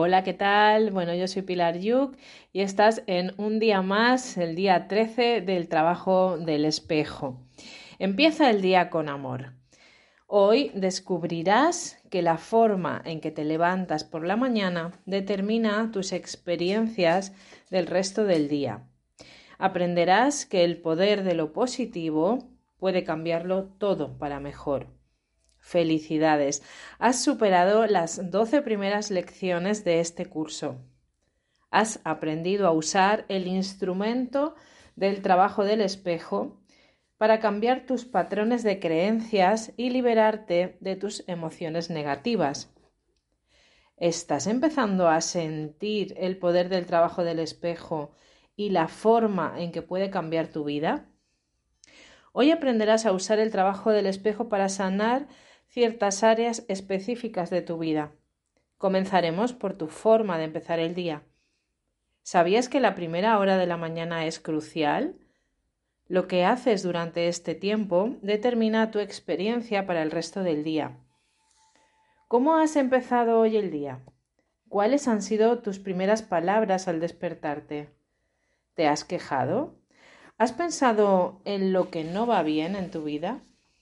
Hola, ¿qué tal? Bueno, yo soy Pilar Yuk y estás en un día más, el día 13 del trabajo del espejo. Empieza el día con amor. Hoy descubrirás que la forma en que te levantas por la mañana determina tus experiencias del resto del día. Aprenderás que el poder de lo positivo puede cambiarlo todo para mejor. Felicidades, has superado las 12 primeras lecciones de este curso. Has aprendido a usar el instrumento del trabajo del espejo para cambiar tus patrones de creencias y liberarte de tus emociones negativas. ¿Estás empezando a sentir el poder del trabajo del espejo y la forma en que puede cambiar tu vida? Hoy aprenderás a usar el trabajo del espejo para sanar ciertas áreas específicas de tu vida. Comenzaremos por tu forma de empezar el día. ¿Sabías que la primera hora de la mañana es crucial? Lo que haces durante este tiempo determina tu experiencia para el resto del día. ¿Cómo has empezado hoy el día? ¿Cuáles han sido tus primeras palabras al despertarte? ¿Te has quejado? ¿Has pensado en lo que no va bien en tu vida?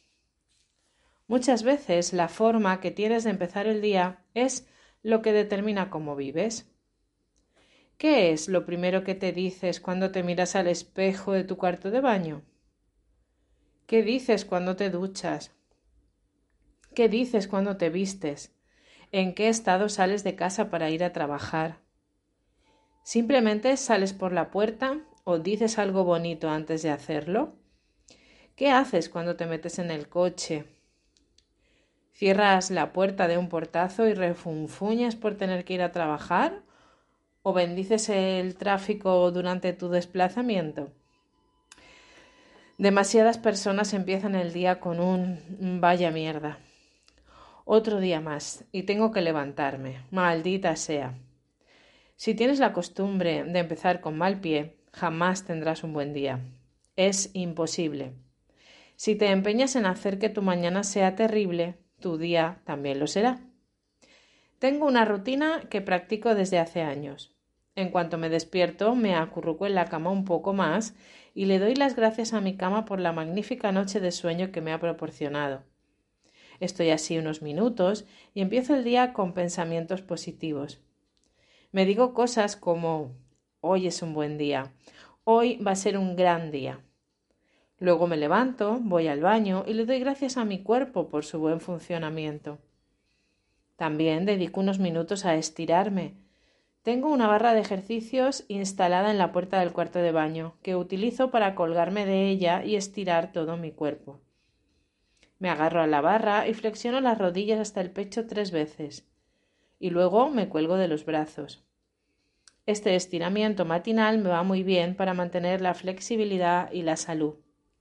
Muchas veces la forma que tienes de empezar el día es lo que determina cómo vives. ¿Qué es lo primero que te dices cuando te miras al espejo de tu cuarto de baño? ¿Qué dices cuando te duchas? ¿Qué dices cuando te vistes? ¿En qué estado sales de casa para ir a trabajar? ¿Simplemente sales por la puerta o dices algo bonito antes de hacerlo? ¿Qué haces cuando te metes en el coche? ¿Cierras la puerta de un portazo y refunfuñas por tener que ir a trabajar? ¿O bendices el tráfico durante tu desplazamiento? Demasiadas personas empiezan el día con un vaya mierda. Otro día más y tengo que levantarme. Maldita sea. Si tienes la costumbre de empezar con mal pie, jamás tendrás un buen día. Es imposible. Si te empeñas en hacer que tu mañana sea terrible, tu día también lo será. Tengo una rutina que practico desde hace años. En cuanto me despierto, me acurruco en la cama un poco más y le doy las gracias a mi cama por la magnífica noche de sueño que me ha proporcionado. Estoy así unos minutos y empiezo el día con pensamientos positivos. Me digo cosas como hoy es un buen día, hoy va a ser un gran día. Luego me levanto, voy al baño y le doy gracias a mi cuerpo por su buen funcionamiento. También dedico unos minutos a estirarme. Tengo una barra de ejercicios instalada en la puerta del cuarto de baño, que utilizo para colgarme de ella y estirar todo mi cuerpo. Me agarro a la barra y flexiono las rodillas hasta el pecho 3 veces, y luego me cuelgo de los brazos. Este estiramiento matinal me va muy bien para mantener la flexibilidad y la salud.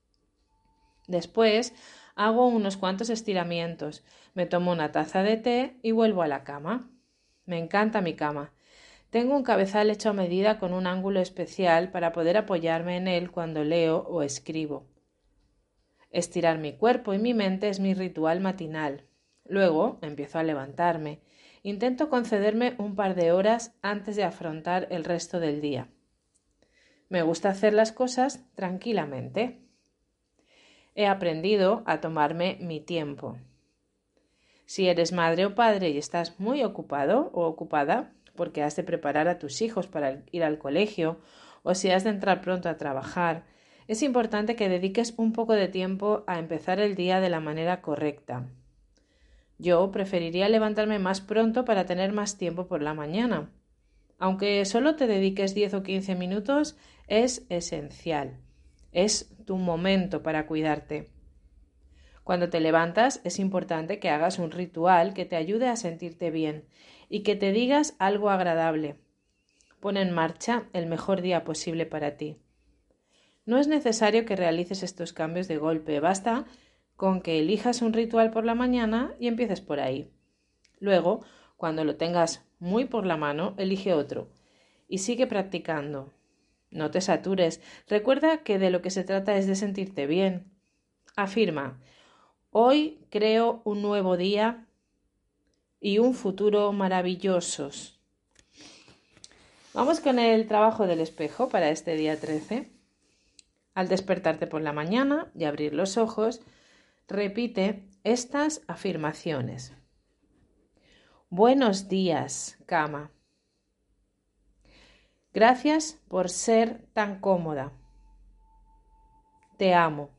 Después hago unos cuantos estiramientos, me tomo una taza de té y vuelvo a la cama. Me encanta mi cama. Tengo un cabezal hecho a medida con un ángulo especial para poder apoyarme en él cuando leo o escribo. Estirar mi cuerpo y mi mente es mi ritual matinal. Luego empiezo a levantarme. Intento concederme un par de horas antes de afrontar el resto del día. Me gusta hacer las cosas tranquilamente. He aprendido a tomarme mi tiempo. Si eres madre o padre y estás muy ocupado o ocupada, porque has de preparar a tus hijos para ir al colegio o si has de entrar pronto a trabajar, es importante que dediques un poco de tiempo a empezar el día de la manera correcta. Yo preferiría levantarme más pronto para tener más tiempo por la mañana. Aunque solo te dediques 10 o 15 minutos, es esencial. Es tu momento para cuidarte. Cuando te levantas es importante que hagas un ritual que te ayude a sentirte bien y que te digas algo agradable. Pon en marcha el mejor día posible para ti. No es necesario que realices estos cambios de golpe, basta con que elijas un ritual por la mañana y empieces por ahí. Luego, cuando lo tengas muy por la mano, elige otro y sigue practicando. No te satures. Recuerda que de lo que se trata es de sentirte bien. Afirma: hoy creo un nuevo día y un futuro maravillosos. Vamos con el trabajo del espejo para este día 13. Al despertarte por la mañana y abrir los ojos, repite estas afirmaciones. Buenos días, cama. Gracias por ser tan cómoda. Te amo.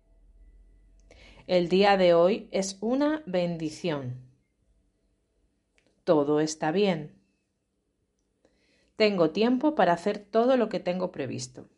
El día de hoy es una bendición. Todo está bien. Tengo tiempo para hacer todo lo que tengo previsto.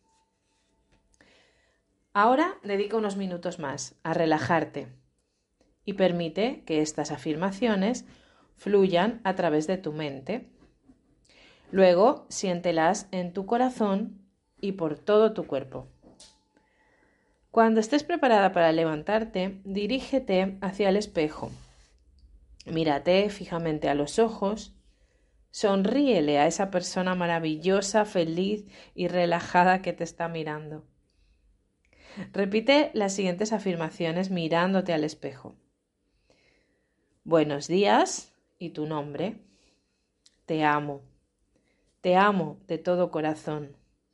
Ahora dedica unos minutos más a relajarte y permite que estas afirmaciones fluyan a través de tu mente. Luego, siéntelas en tu corazón y por todo tu cuerpo. Cuando estés preparada para levantarte, dirígete hacia el espejo. Mírate fijamente a los ojos. Sonríele a esa persona maravillosa, feliz y relajada que te está mirando. Repite las siguientes afirmaciones mirándote al espejo. Buenos días y tu nombre. Te amo. Te amo de todo corazón.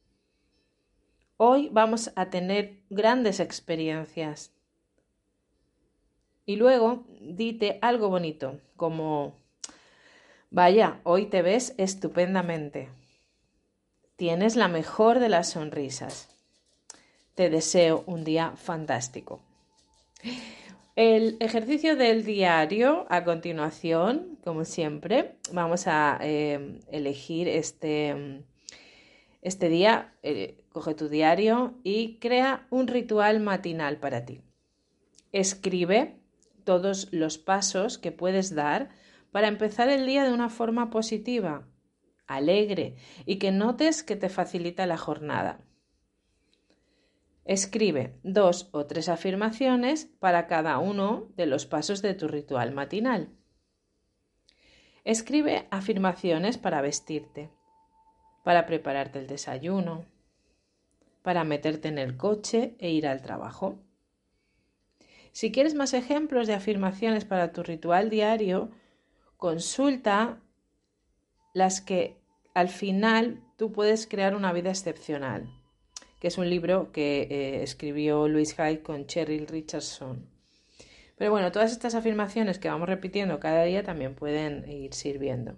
Hoy vamos a tener grandes experiencias. Y luego dite algo bonito, como, vaya, hoy te ves estupendamente. Tienes la mejor de las sonrisas. Te deseo un día fantástico. El ejercicio del diario, a continuación, como siempre, vamos a elegir este día. Coge tu diario y crea un ritual matinal para ti. Escribe todos los pasos que puedes dar para empezar el día de una forma positiva, alegre y que notes que te facilita la jornada. Escribe 2 o 3 afirmaciones para cada uno de los pasos de tu ritual matinal. Escribe afirmaciones para vestirte, para prepararte el desayuno, para meterte en el coche e ir al trabajo. Si quieres más ejemplos de afirmaciones para tu ritual diario, consulta las que al final tú puedes crear una vida excepcional, que es un libro que escribió Louise Hay con Cheryl Richardson. Pero bueno, todas estas afirmaciones que vamos repitiendo cada día también pueden ir sirviendo.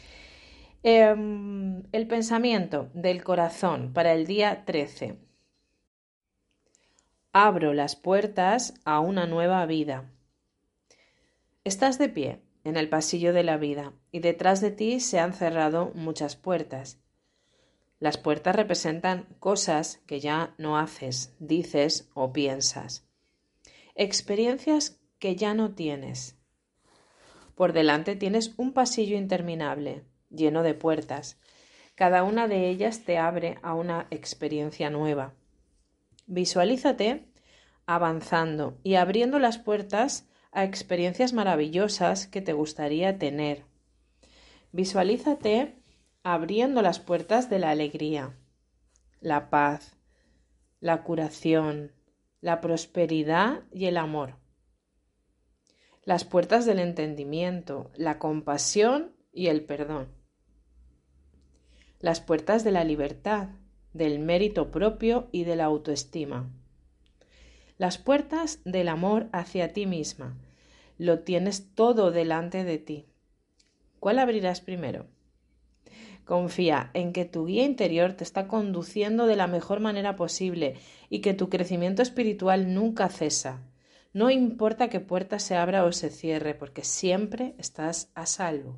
El pensamiento del corazón para el día 13. Abro las puertas a una nueva vida. Estás de pie en el pasillo de la vida y detrás de ti se han cerrado muchas puertas. Las puertas representan cosas que ya no haces, dices o piensas. Experiencias que ya no tienes. Por delante tienes un pasillo interminable, lleno de puertas. Cada una de ellas te abre a una experiencia nueva. Visualízate avanzando y abriendo las puertas a experiencias maravillosas que te gustaría tener. Visualízate abriendo las puertas de la alegría, la paz, la curación, la prosperidad y el amor. Las puertas del entendimiento, la compasión y el perdón. Las puertas de la libertad, del mérito propio y de la autoestima. Las puertas del amor hacia ti misma. Lo tienes todo delante de ti. ¿Cuál abrirás primero? Confía en que tu guía interior te está conduciendo de la mejor manera posible y que tu crecimiento espiritual nunca cesa. No importa qué puerta se abra o se cierre, porque siempre estás a salvo.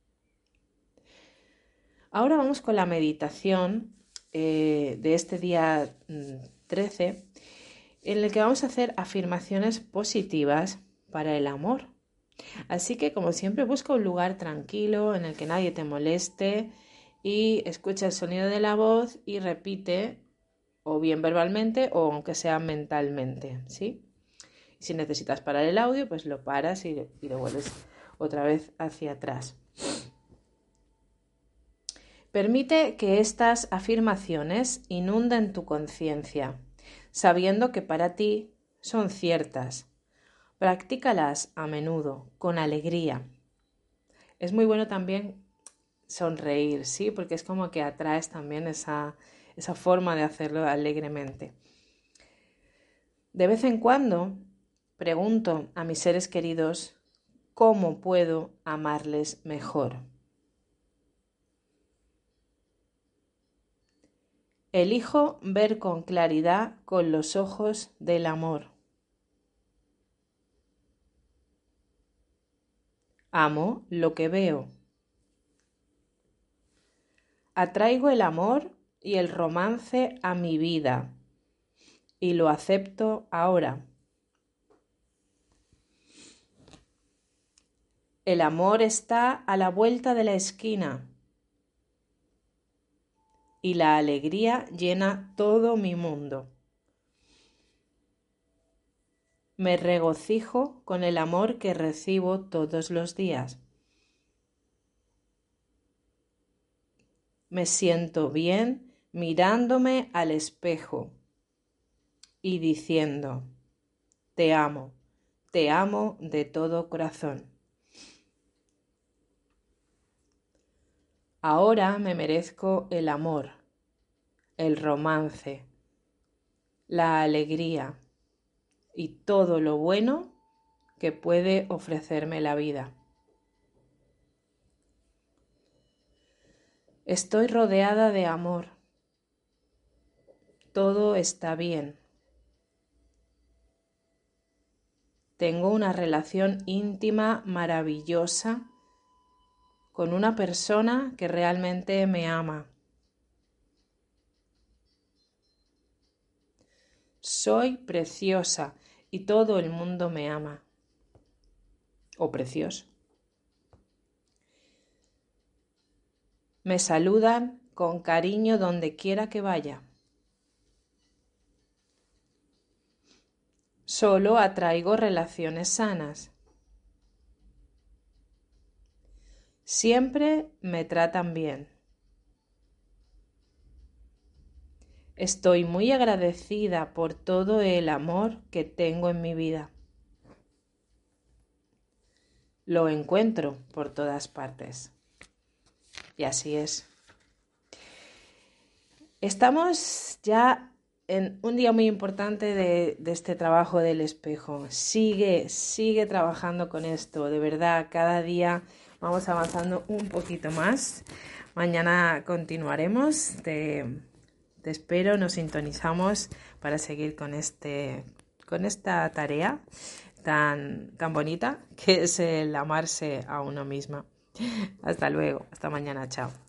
Ahora vamos con la meditación de este día 13, en el que vamos a hacer afirmaciones positivas para el amor. Así que, como siempre, busca un lugar tranquilo en el que nadie te moleste y escucha el sonido de la voz y repite, o bien verbalmente o aunque sea mentalmente, ¿sí? Si necesitas parar el audio, pues lo paras y lo vuelves otra vez hacia atrás. Permite que estas afirmaciones inunden tu conciencia, sabiendo que para ti son ciertas. Practícalas a menudo, con alegría. Es muy bueno también sonreír, ¿sí? Porque es como que atraes también esa forma de hacerlo alegremente. De vez en cuando pregunto a mis seres queridos cómo puedo amarles mejor. Elijo ver con claridad con los ojos del amor. Amo lo que veo. Atraigo el amor y el romance a mi vida y lo acepto ahora. El amor está a la vuelta de la esquina y la alegría llena todo mi mundo. Me regocijo con el amor que recibo todos los días. Me siento bien mirándome al espejo y diciendo, te amo de todo corazón. Ahora me merezco el amor, el romance, la alegría y todo lo bueno que puede ofrecerme la vida. Estoy rodeada de amor. Todo está bien. Tengo una relación íntima maravillosa con una persona que realmente me ama. Soy preciosa y todo el mundo me ama. O precioso. Me saludan con cariño donde quiera que vaya. Solo atraigo relaciones sanas. Siempre me tratan bien. Estoy muy agradecida por todo el amor que tengo en mi vida. Lo encuentro por todas partes. Y así es. Estamos ya en un día muy importante de este trabajo del espejo. Sigue trabajando con esto. De verdad, cada día vamos avanzando un poquito más. Mañana continuaremos. Te espero, nos sintonizamos para seguir con esta tarea tan bonita que es el amarse a uno misma. Hasta luego, hasta mañana, chao.